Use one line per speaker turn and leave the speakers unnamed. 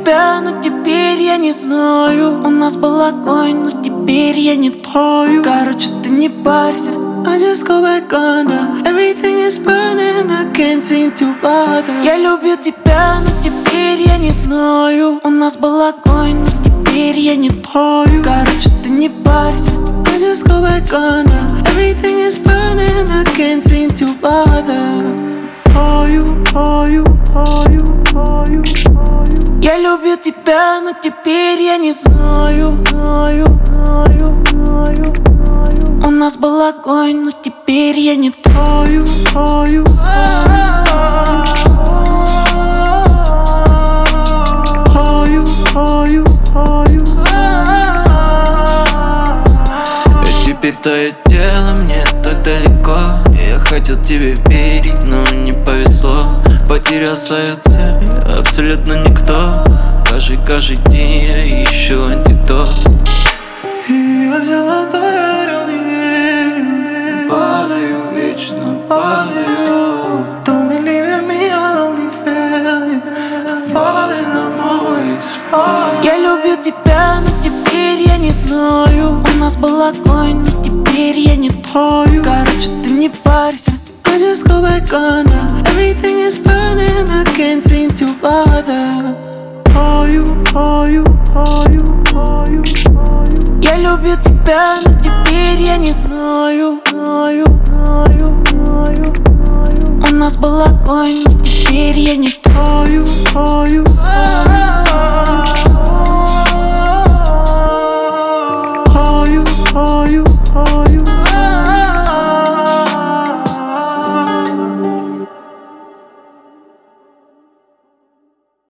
тебя, но теперь я не знаю. У нас был огонь, но теперь я не тою. Короче, ты не парься, I just go back under. Everything is burning, I can't seem to bother. Я любил тебя, но теперь я не знаю. У нас был огонь, но теперь я не тою. Короче, ты не парься, I just go back under. Everything is burning, I can't seem to bother. Я любил тебя, но теперь я не знаю. У нас был огонь, но теперь я не тою.
Теперь твое тело мне так далеко. Я хотел тебе верить, но не повезло. Потерял свою цель, я абсолютно никто. Каждый день я ищу антидот.
И я взяла твой орел, не верю. Падаю, вечно падаю. Don't believe in me, I only fail. I'm falling, I'm always falling.
Я любил тебя, но теперь я не знаю. У нас был огонь, но теперь я не тою. Короче, ты не парься, I just go back under. Everything is burning, I can't seem to bother. Я любил тебя, но теперь я не знаю. У нас был огонь, но теперь я не тою.